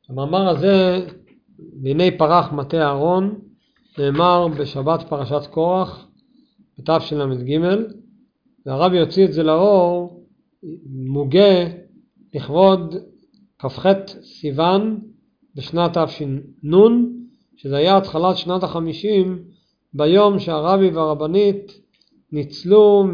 המאמר הזה, והנה פרח מטה אהרון, נאמר בשבת פרשת קורח, בתשל"ג, והרבי יוציא את זה לאור, מוגה לכבוד כ"ח סיוון בשנת תש"ן, שזה היה התחלת שנת ה-50, ביום שהרבי והרבנית ניצלו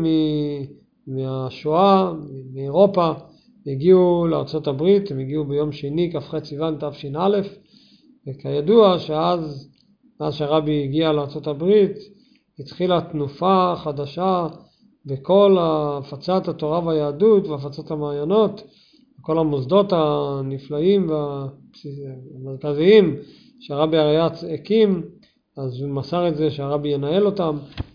מהשואה, מאירופה, הגיעו לארצות הברית. הם הגיעו ביום שני כ"ח סיוון תש"א, וכידוע שאז שהרבי הגיע לארצות הברית התחילה תנופה חדשה בכל הפצת התורה והיהדות והפצת המעיינות, כל המוסדות הנפלאים והמרכזיים שהרבי הרי"צ הקים. אז הוא מסר את זה שהרבי ינהל אותם,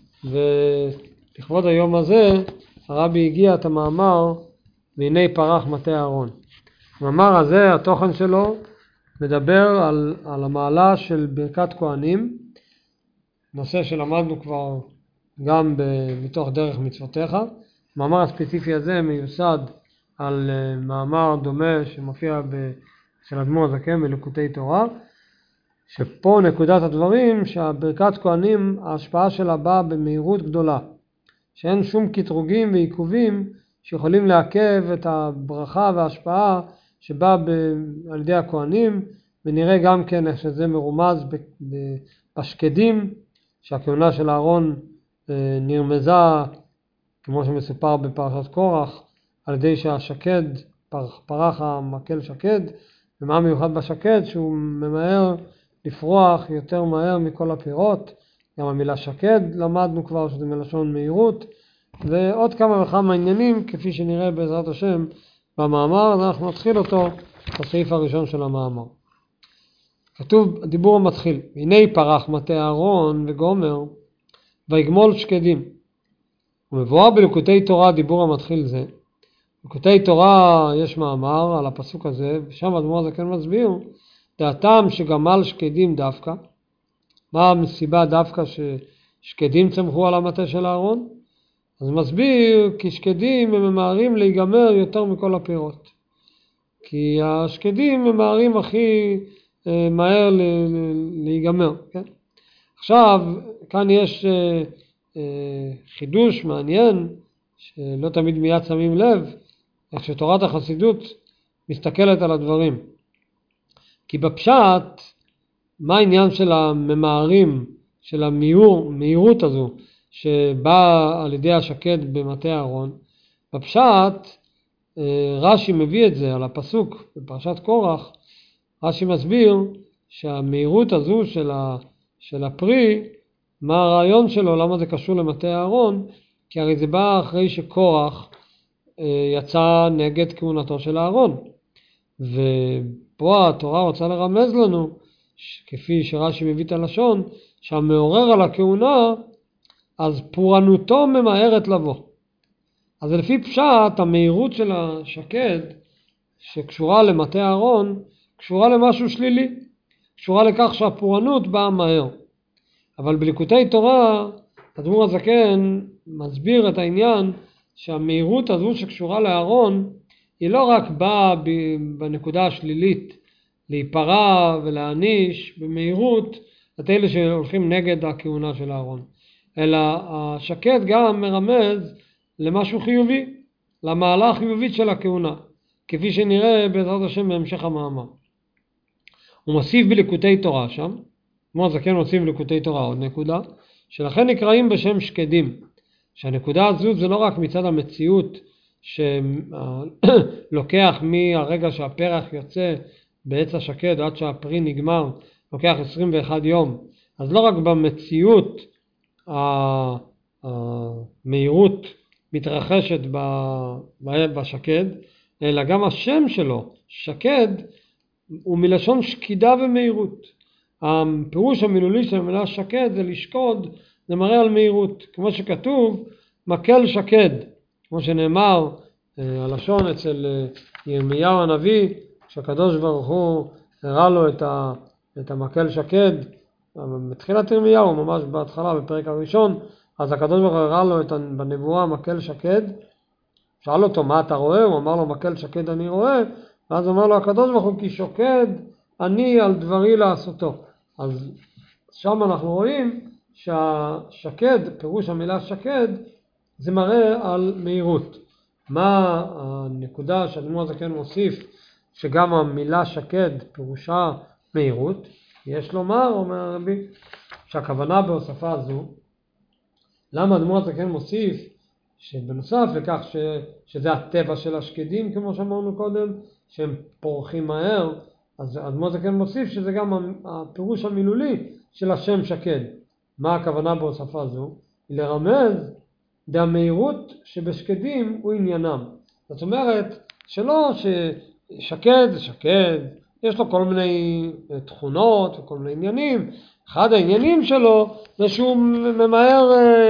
ולכבוד היום הזה הרבי הגיע את המאמר והנה פרח מטה אהרון. המאמר הזה, התוכן שלו מדבר על המעלה של ברכת כהנים, נושא שלמדנו כבר גם מתוך דרך מצוותיך. המאמר הספציפי הזה מיוסד על מאמר דומה שמופיע של אדמו"ר הזקן בליקוטי תורה, שפה נקודת הדברים שהברכת כהנים ההשפעה שלה באה במהירות גדולה, שאין שום קטרוגים ועיכובים שיכולים לעכב את הברכה וההשפעה שבאה על ידי הכהנים. ונראה גם כן איך שזה מרומז בשקדים, שהכהונה של אהרון נרמזה כמו שמסופר בפרשת קורח על ידי שהשקד פרח המקל שקד. ומה מיוחד בשקד? שהוא ממהר לפרוח יותר מהר מכל הפירות. גם המילה שקד למדנו כבר שזה מלשון מהירות, ועוד כמה וכמה עניינים כפי שנראה בעזרת השם במאמר. אז אנחנו נתחיל אותו בסעיף הראשון של המאמר. כתוב הדיבור המתחיל, הנה פרח מטה אהרון וגומר ויגמול שקדים. ומבואר בליקוטי תורה דיבור המתחיל זה. בליקוטי תורה יש מאמר על הפסוק הזה, ושם אדמו"ר הזקן מסביר דעתם שגמל שקדים דווקא. מה המסיבה דווקא ששקדים צמחו על המטה של אהרון? אז מסביר כי שקדים הם ממהרים להיגמר יותר מכל הפירות, כי השקדים ממהרים הכי מהר להיגמר, כן? עכשיו כאן יש חידוש מעניין שלא תמיד מיד שמים לב איך שתורת החסידות מסתכלת על הדברים. כי בפשט מה העניין של הממהרים, של המהירות הזו שבאה על ידי השקד במטה אהרון? בפשט רש"י מביא את זה על הפסוק בפרשת קורח. רש"י מסביר שהמהירות הזו של הפרי, מה הרעיון שלו, למה זה קשור למטה אהרון? כי הרי זה בא אחרי שקורח יצא נגד כהונתו של אהרון, ופה התורה רוצה לרמז לנו, כפי שרש"י מביא את הלשון, שהמעורר על הכהונה אז פורענותו ממהרת לבוא. אז לפי פשט המהירות של השקד שקשורה למטה אהרון קשורה למשהו שלילי, קשורה לכך שהפורענות באה מהר. אבל בליקוטי תורה אדמו"ר הזקן מסביר את העניין שהמהירות הזו שקשורה לאהרון היא לא רק באה בנקודה השלילית להיפרע ולהעניש במהירות את אלה שהולכים נגד הכהונה של אהרון, אלא השקד גם מרמז למשהו חיובי, למעלה החיובית של הכהונה, כפי שנראה בעזרת השם בהמשך המאמר. הוא מוסיף בליקוטי תורה שם, כמו הזקן מוסיף בליקוטי תורה עוד נקודה, שלכן נקראים בשם שקדים. שהנקודה הזו זה לא רק מצד המציאות שלוקח מהרגע שהפרח יוצא בעץ השקד עד שהפרי נגמר, לוקח 21 יום. אז לא רק במציאות המהירות מתרחשת בשקד, אלא גם השם שלו, שקד, הוא מלשון שקידה ומהירות. הפירוש המילולי של המילה שקד זה לשקוד, זה מראה על מהירות, כמו שכתוב מקל שקד, כמו שנאמר הלשון אצל ירמיהו הנביא, שהקדוש ברוך הוא הראה לו את המקל שקד בתחילת ירמיהו, ממש בהתחלה בפרק הראשון. אז הקדוש ברוך הוא הראה לו בנבואה מקל שקד, שאל אותו מה אתה רואה? הוא אמר לו מקל שקד אני רואה. ואז אומר לו הקדוש ברוך הוא כי שוקד אני על דברי לעשותו. אז שם אנחנו רואים שהשקד, פירוש המילה שקד, זה מראה על מהירות. מה הנקודה שהאדמו"ר הזקן מוסיף, שגם המילה שקד פירושה מהירות? יש לומר, אומר הרבי, שהכוונה בהוספה זו, למה האדמו"ר הזקן מוסיף שבנוסף לכך שזה הטבע של השקדים, כמו שאמרנו קודם, שהם פורחים מהר, אז האדמו"ר הזקן מוסיף שזה גם הפירוש המילולי של השם שקד. מה הכוונה בהוספה זו? לרמז המהירות שבשקדים הוא עניינם. זאת אומרת שלא ששקד זה שקד, יש לו כל מיני תכונות וכל מיני עניינים. אחד העניינים שלו זה שהוא ממהר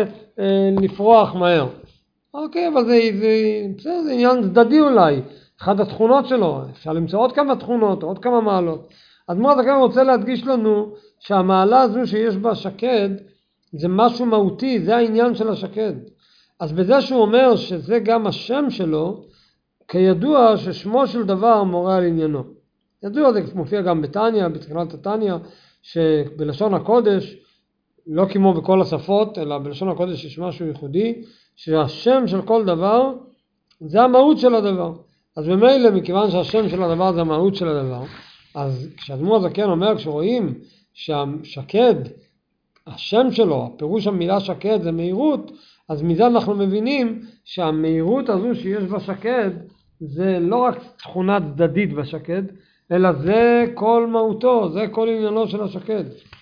לפרוח מהר. אוקיי, אבל זה עניין צדדי אולי. אחד התכונות שלו, אפשר למצוא עוד כמה תכונות, עוד כמה מעלות. האדמו"ר הזקן רוצה להדגיש לנו שהמעלה הזו שיש בה שקד זה משהו מהותי, זה העניין של השקד. אז בזה שהוא אומר שזה גם השם שלו, כידוע ששמו של דבר מורה על עניינו. ידוע, זה מופיע גם בתניא, בתחילת התניא, שבלשון הקודש, לא כמו בכל השפות, אלא בלשון הקודש יש משהו ייחודי, שהשם של כל דבר זה המהות של הדבר. אז במילא, מכיוון שהשם של הדבר זה המהות של הדבר, אז כשאדמו"ר הזקן אומר, כשרואים שהשקד, השם שלו, הפירוש המילה שקד זה מהירות, אז מזה אנחנו מבינים שהמהירות הזו שיש בשקד, זה לא רק תכונה צדדית בשקד, אלא זה כל מהותו, זה כל עניינו של השקד.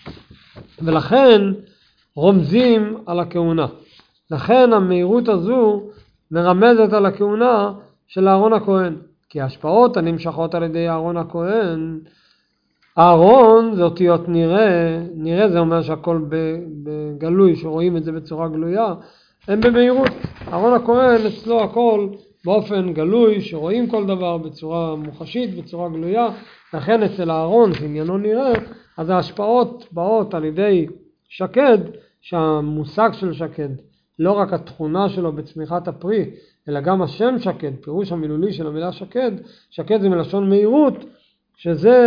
ולכן רומזים על הכהונה. לכן המהירות הזו מרמזת על הכהונה של אהרון הכהן. כי ההשפעות הנמשכות על ידי אהרון הכהן, אהרון זה אותיות נראה, נראה זה אומר שהכל בגלוי, שרואים את זה בצורה גלויה, הם במהירות. אהרון הכהן אצלו הכל באופן גלוי, שרואים כל דבר בצורה מוחשית, בצורה גלויה, לכן אצל אהרון שעניינו נראה, אז ההשפעות באות על ידי שקד, שהמושג של שקד, לא רק התכונה שלו בצמיחת הפרי, אלא גם השם שקד, פירוש המילולי של המילה שקד, שקד זה מלשון מהירות, שזה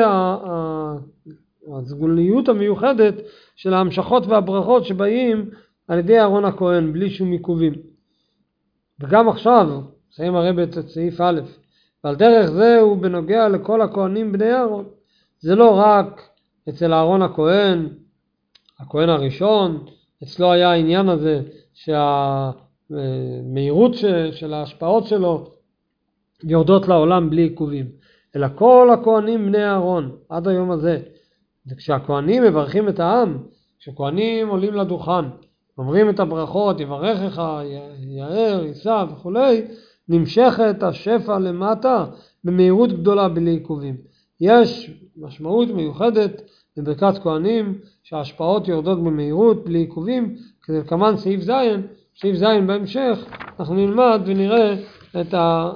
הסגוליות המיוחדת של ההמשכות והברכות שבאים על ידי אהרון הכהן, בלי שום עיכובים. וגם עכשיו, סיים הרב את סעיף א', ועל דרך זה הוא בנוגע לכל הכהנים בני אהרון. זה לא רק אצל אהרון הכהן, הכהן הראשון, אצלו היה העניין הזה שהמהירות של ההשפעות שלו יורדות לעולם בלי עיכובים, אלא כל הכהנים בני אהרון עד היום הזה. וכשהכהנים מברכים את העם, כשכהנים עולים לדוכן, אומרים את הברכות, יברכך, יאר, יישא וכו', נמשכת השפע למטה במהירות גדולה בלי עיכובים. יש משמעות מיוחדת לברכת כהנים שההשפעות יורדות במהירות בלי עיכובים, כדי כמובן סעיף ז' בהמשך אנחנו נלמד ונראה את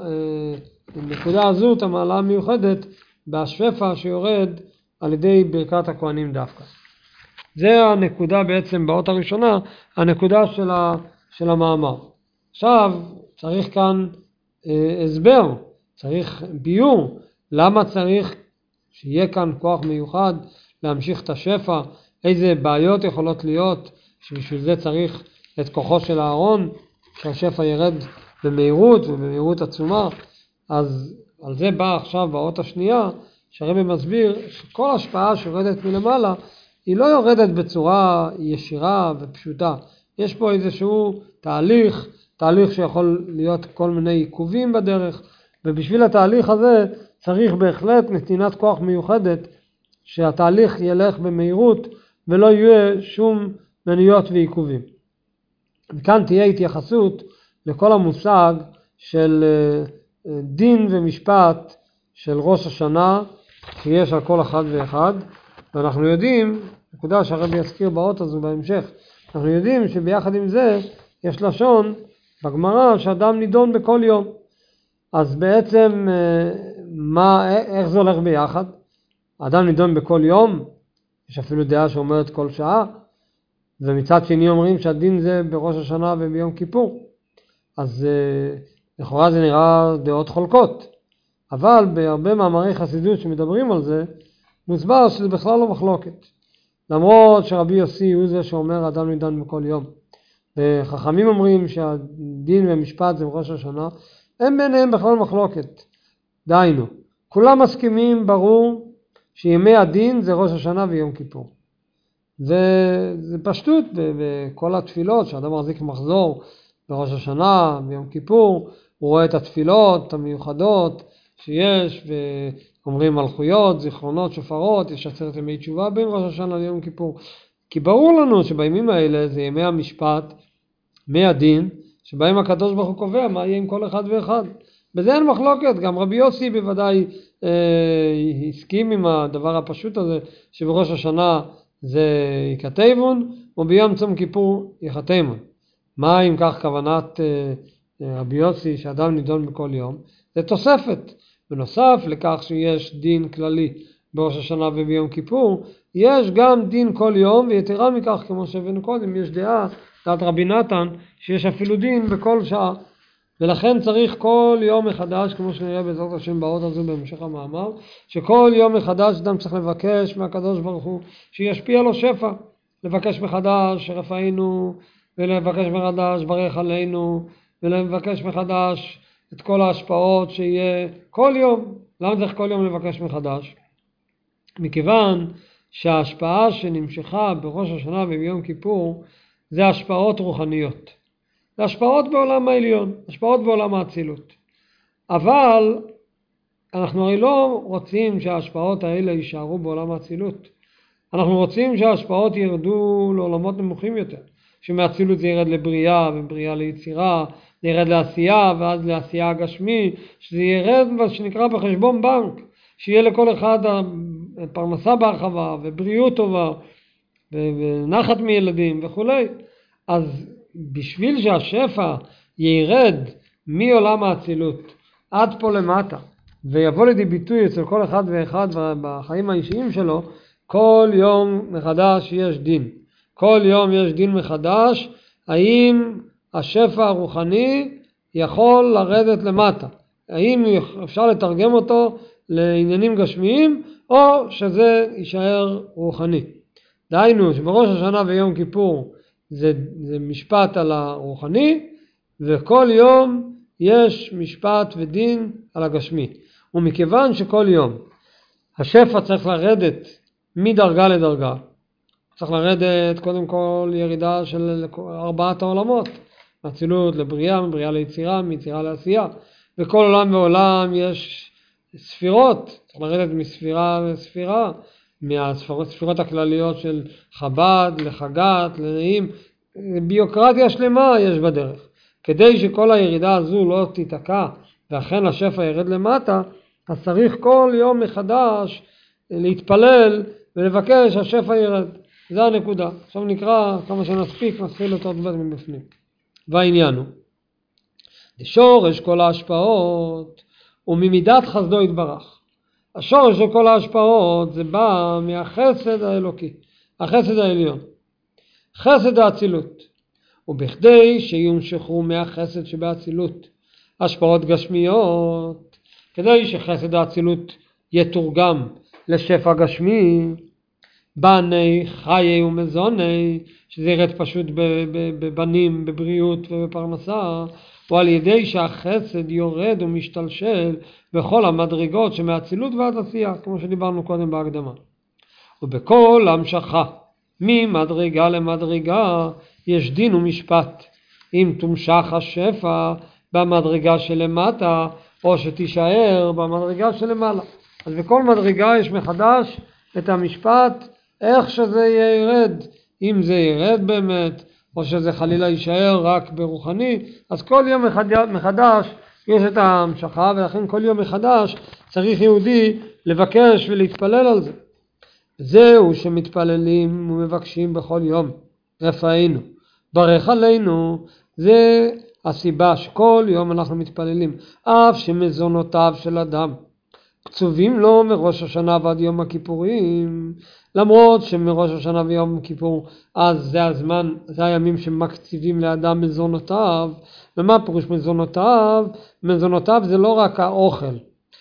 הנקודה הזו, את המעלה המיוחדת בשפע שיורד על ידי ברכת הכהנים דווקא. זה הנקודה בעצם באות הראשונה, הנקודה של המאמר. עכשיו צריך כאן הסבר, צריך ביור, למה צריך שיהיה כאן כוח מיוחד להמשיך את השפע, איזה בעיות יכולות להיות שבשביל זה צריך את כוחו של אהרון, שהשפע ירד במהירות ובמהירות עצומה. אז על זה בא עכשיו באות השנייה, שהרבי מסביר שכל השפעה שיורדת מלמעלה, היא לא יורדת בצורה ישירה ופשוטה. יש פה איזשהו תהליך שיכול להיות כל מיני עיכובים בדרך, ובשביל התהליך הזה צריך בהחלט נתינת כוח מיוחדת, שהתהליך ילך במהירות ולא יהיה שום מניעות ועיכובים. וכאן תהיה התייחסות לכל המושג של דין ומשפט של ראש השנה, שיש על כל אחד ואחד, ואנחנו יודעים, נקודה שהרבי יזכיר באות הזו בהמשך, אנחנו יודעים שביחד עם זה יש לשון בגמרא שאדם נידון בכל יום. אז בעצם איך זה הולך ביחד? האדם נידון בכל יום, יש אפילו דעה שאומרת כל שעה, ומצד שני אומרים שהדין זה בראש השנה וביום כיפור. אז לכאורה זה נראה דעות חולקות. אבל בהרבה מאמרי חסידות שמדברים על זה, מוסבר שזה בכלל לא מחלוקת. למרות שרבי יוסי הוא זה שאומר אדם נידון בכל יום. וחכמים אומרים שהדין ומשפט זה בראש השנה, הם ביניהם בכלל מחלוקת. דיינו, כולם מסכימים ברור שימי הדין זה ראש השנה ויום כיפור. וזה פשטות בכל התפילות, שאדם מחזיק מחזור בראש השנה ויום כיפור, הוא רואה את התפילות המיוחדות שיש, ואומרים מלכויות, זיכרונות, שופרות, יש 10 ימי תשובה בין ראש השנה ליום כיפור. כי ברור לנו שבימים האלה זה ימי המשפט, ימי הדין, שבהם הקדוש ברוך הוא קובע מה יהיה עם כל אחד ואחד. בזה אין מחלוקת, גם רבי יוסי בוודאי הסכים עם הדבר הפשוט הזה, שבראש השנה זה יקטבון, וביום צום כיפור יחתמון. מה אם כך כוונת רבי יוסי שאדם נידון בכל יום? זה תוספת. בנוסף לכך שיש דין כללי בראש השנה וביום כיפור, יש גם דין כל יום, ויתרה מכך, כמו שהבאנו קודם, יש דעת רבי נתן, שיש אפילו דין בכל שעה. ולכן צריך כל יום מחדש, כמו שנראה בעזרת השם באות הזו בהמשך המאמר, שכל יום מחדש אדם צריך לבקש מהקדוש ברוך הוא שישפיע לו שפע, לבקש מחדש שרפאינו, ולבקש מחדש ברך עלינו, ולבקש מחדש את כל ההשפעות שיהיה כל יום. למה צריך כל יום לבקש מחדש? מכיוון שההשפעה שנמשכה בראש השנה וביום כיפור זה השפעות רוחניות. זה השפעות בעולם העליון, השפעות בעולם האצילות. אבל אנחנו הרי לא רוצים שההשפעות האלה יישארו בעולם האצילות. אנחנו רוצים שההשפעות ירדו לעולמות נמוכים יותר. שמהאצילות זה ירד לבריאה, ובריאה ליצירה, זה ירד לעשייה, ואז לעשייה הגשמי, שזה ירד מה שנקרא בחשבון בנק, שיהיה לכל אחד פרנסה בהרחבה, ובריאות טובה, ונחת מילדים וכו'. אז בשביל שהשפע ירד מעולם האצילות עד פה למטה, ויבוא לידי ביטוי אצל כל אחד ואחד בחיים האישיים שלו, כל יום מחדש יש דין. כל יום יש דין מחדש, האם השפע הרוחני יכול לרדת למטה. האם אפשר לתרגם אותו לעניינים גשמיים, או שזה יישאר רוחני. דהיינו שבראש השנה ויום כיפור זה משפט על הרוחני, וכל יום יש משפט ודין על הגשמי. ומכיוון שכל יום השפע צריך לרדת מדרגה לדרגה, צריך לרדת קודם כל ירידה של 4 העולמות, מאצילות לבריאה, מבריאה ליצירה, מיצירה לעשייה. וכל עולם ועולם יש ספירות, צריך לרדת מספירה לספירה, מהספירות הכלליות של חב"ד לחגת, לנעים, ביוקרטיה שלמה יש בדרך. כדי שכל הירידה הזו לא תיתקע ואכן השפע ירד למטה, אז צריך כל יום מחדש להתפלל ולבקש שהשפע ירד. זה הנקודה. עכשיו נקרא כמה שנספיק, נתחיל אותו עוד מבפנים. והעניין הוא, לשורש כל ההשפעות וממידת חסדו יתברך. השורש של כל ההשפעות זה בא מהחסד האלוקי, החסד העליון, חסד האצילות. ובכדי שיומשכו מהחסד שבאצילות השפעות גשמיות, כדי שחסד האצילות יתורגם לשפע גשמי, בני, חיי ומזוני, שזה ירד פשוט בבנים, בבריאות ובפרנסה, או על ידי שהחסד יורד ומשתלשל בכל המדרגות שמהאצילות ועד עשייה, כמו שדיברנו קודם בהקדמה. ובכל המשכה, ממדרגה למדרגה, יש דין ומשפט. אם תומשך השפע במדרגה שלמטה, או שתישאר במדרגה שלמעלה. אז בכל מדרגה יש מחדש את המשפט, איך שזה ירד, אם זה ירד באמת, או שזה חלילה יישאר רק ברוחני, אז כל יום מחדש יש את ההמשכה, ולכן כל יום מחדש צריך יהודי לבקש ולהתפלל על זה. זהו שמתפללים ומבקשים בכל יום, רפאינו, ברך עלינו, זה הסיבה שכל יום אנחנו מתפללים, אף שמזונותיו של אדם קצובים לו מראש השנה ועד יום הכיפורים, למרות שמראש השנה ויום כיפור אז זה הזמן, זה הימים שמקציבים לאדם מזונותיו. ומה פירוש מזונותיו? מזונותיו זה לא רק האוכל,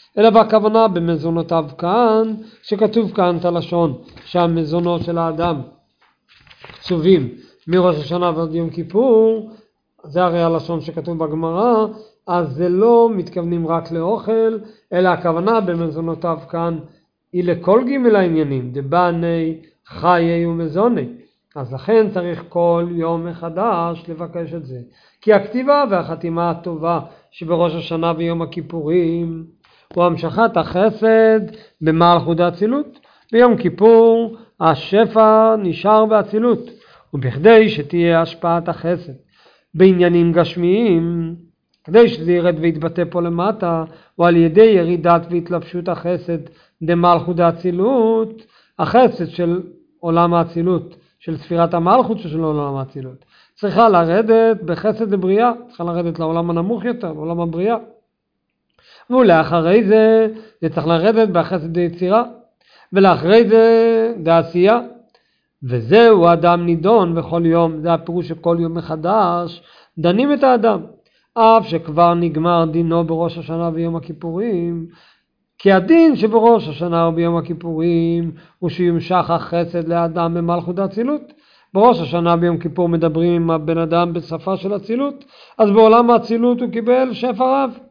אלא בכוונה במזונותיו כאן, שכתוב כאן את הלשון, שהמזונות של האדם קצובים מראש השנה ועד יום כיפור, זה הרי הלשון שכתוב בגמרא, אז זה לא מתכוונים רק לאוכל, אלא הכוונה במזונותיו כאן היא לכל ג' העניינים, דבני, חיי ומזוני. אז לכן צריך כל יום מחדש לבקש את זה. כי הכתיבה והחתימה הטובה שבראש השנה ויום הכיפורים הוא המשכת החסד במלכות האצילות. ביום כיפור השפע נשאר באצילות, ובכדי שתהיה השפעת החסד בעניינים גשמיים, כדי שזה ירד ויתבטא פה למטה, או על ידי ירידת והתלבשות החסד במלכות האצילות, החסד של עולם האצילות, של ספירת המלכות של עולם האצילות, צריכה לרדת בחסד לבריאה, צריכה לרדת לעולם הנמוך יותר, לעולם הבריאה. ולאחרי זה, זה צריך לרדת בחסד היצירה, ולאחרי זה בעשייה. וזהו האדם נידון בכל יום, זה הפירוש שכל יום מחדש דנים את האדם, אף שכבר נגמר דינו בראש השנה ויום הכיפורים, כי הדין שבראש השנה וביום הכיפורים הוא שימשך החסד לאדם במלכות האצילות. בראש השנה ביום כיפור מדברים עם הבן אדם בשפה של אצילות, אז בעולם האצילות הוא קיבל שפע רב.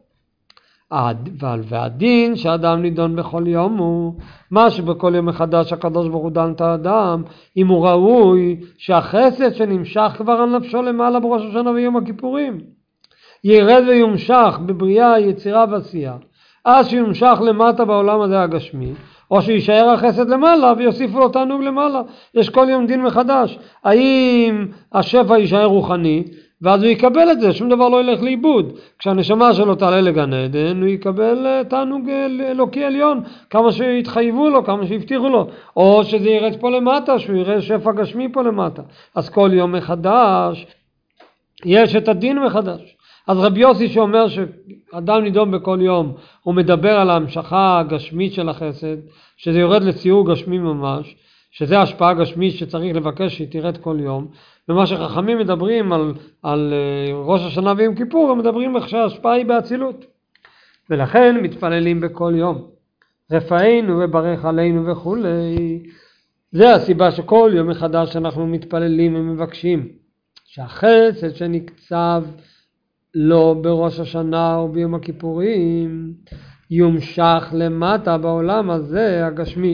והדין שהאדם נידון בכל יום הוא מה שבכל יום מחדש הקדוש ברוך הוא דן את האדם, אם הוא ראוי שהחסד שנמשך כבר על נפשו למעלה בראש השנה ויום הכיפורים ירד ויומשך בבריאה, יצירה ועשייה, אז שיומשך למטה בעולם הזה הגשמי, או שישאר החסד למעלה ויוסיפו לו תענוג למעלה. יש כל יום דין מחדש, האם השפע יישאר רוחני ואז הוא יקבל את זה, שום דבר לא ילך לאיבוד. כשהנשמה שלו תעלה לגן עדן הוא יקבל תענוג אלוקי עליון, כמה שהתחייבו לו, כמה שהבטיחו לו, או שזה ירד פה למטה, שהוא יראה שפע גשמי פה למטה. אז כל יום מחדש יש את הדין מחדש. אז רבי יוסי שאומר שאדם נידון בכל יום, הוא מדבר על ההמשכה הגשמית של החסד, שזה יורד לציור גשמי ממש, שזה השפעה גשמית שצריך לבקש שהיא תרד כל יום. ומה שחכמים מדברים על ראש השנה ויום כיפור, הם מדברים איך שההשפעה היא באצילות. ולכן מתפללים בכל יום. רפאנו וברך עלינו וכו'. זה הסיבה שכל יום מחדש אנחנו מתפללים ומבקשים שהחסד שנקצב לא בראש השנה או ביום הכיפורים יומשך למטה בעולם הזה הגשמי,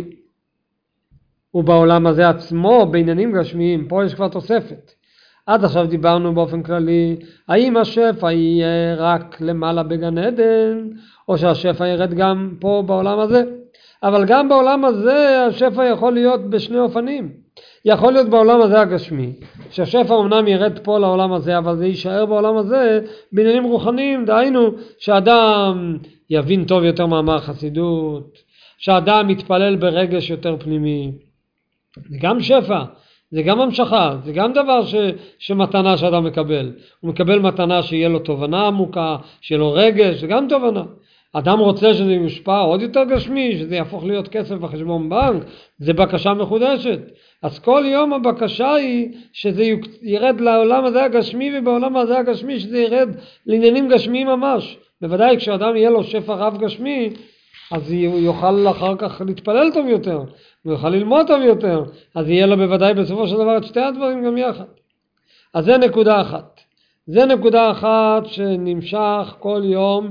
ובעולם הזה עצמו בעניינים גשמיים. פה יש כבר תוספת. עד עכשיו דיברנו באופן כללי האם השפע יהיה רק למעלה בגן עדן, או שהשפע ירד גם פה בעולם הזה. אבל גם בעולם הזה השפע יכול להיות בשני אופנים. יכול להיות בעולם הזה הגשמי, שהשפע אמנם ירד פה לעולם הזה, אבל זה יישאר בעולם הזה בעניינים רוחניים, דהיינו שאדם יבין טוב יותר מאמר חסידות, שאדם מתפלל ברגש יותר פנימי. זה גם שפע, זה גם המשכה, זה גם דבר שמתנה שאדם מקבל. הוא מקבל מתנה שיהיה לו תובנה עמוקה, שיהיה לו רגש, זה גם תובנה. אדם רוצה שזה יושפע עוד יותר גשמי, שזה יהפוך להיות כסף בחשבון בנק, זה בקשה מחודשת. אז כל יום הבקשה היא שזה ירד לעולם הזה הגשמי, ובעולם הזה הגשמי שזה ירד לעניינים גשמיים ממש. בוודאי כשאדם יהיה לו שפע רב גשמי, אז הוא יוכל אחר כך להתפלל טוב יותר, הוא יוכל ללמוד טוב יותר, אז יהיה לו בוודאי בסופו של דבר את שתי הדברים גם יחד. אז זה נקודה אחת. זה נקודה אחת שנמשך כל יום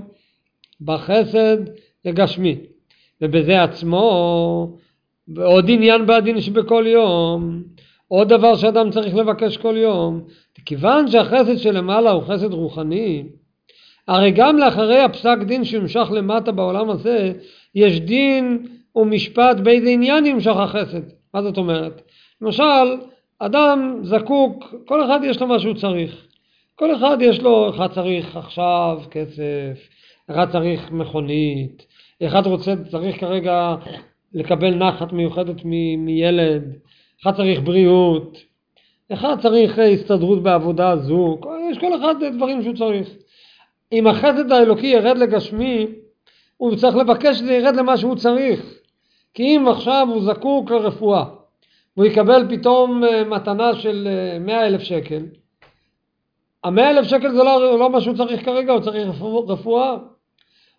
בחסד לגשמי. ובזה עצמו, עוד עניין בעדין שבכל יום, עוד דבר שאדם צריך לבקש כל יום, כיוון שהחסד שלמעלה הוא חסד רוחני, הרי גם לאחרי הפסק דין שימשך למטה בעולם הזה, יש דין ומשפט באיזה עניין ימשך החסד. מה זאת אומרת? למשל, אדם זקוק, כל אחד יש לו מה שהוא צריך. כל אחד יש לו, אחד צריך עכשיו כסף, אחד צריך מכונית, אחד צריך כרגע לקבל נחת מיוחדת מילד, אחד צריך בריאות, אחד צריך הסתדרות בעבודה זו, יש כל אחד דברים שהוא צריך. אם החסד האלוקי ירד לגשמי, הוא צריך לבקש שזה ירד למה שהוא צריך. כי אם עכשיו הוא זקוק לרפואה, והוא יקבל פתאום מתנה של 100,000 שקל, 100,000 שקל זה לא מה שהוא צריך כרגע, הוא צריך רפואה.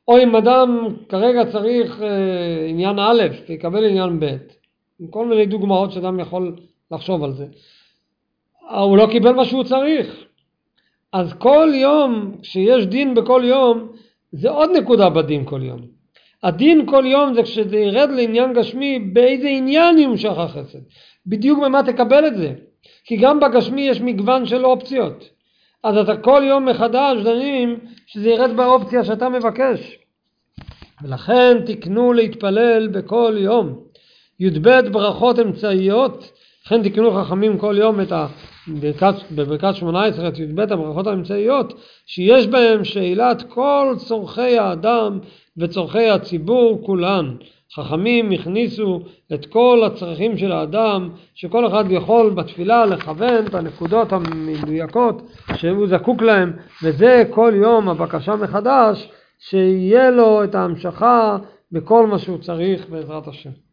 או אם אדם כרגע צריך עניין א' ויקבל עניין ב', עם כל מיני דוגמאות שאדם יכול לחשוב על זה, הוא לא קיבל מה שהוא צריך. אז כל יום, כשיש דין בכל יום, זה עוד נקודה בדין כל יום. הדין כל יום זה כשזה ירד לעניין גשמי, באיזה עניין ימשך החסד. בדיוק במה תקבל את זה. כי גם בגשמי יש מגוון של אופציות. אז אתה כל יום מחדש דנים שזה ירד באופציה שאתה מבקש. ולכן תקנו להתפלל בכל יום. י"ב ברכות אמצעיות, לכן תקנו חכמים כל יום את בברכת 18 את י"ב הברכות האמצעיות, שיש בהם שאלת כל צורכי האדם וצורכי הציבור כולן. חכמים הכניסו את כל הצרכים של האדם, שכל אחד יכול בתפילה לכוון את הנקודות המדויקות שהוא זקוק להם, וזה כל יום הבקשה מחדש, שיהיה לו את ההמשכה בכל מה שהוא צריך בעזרת השם.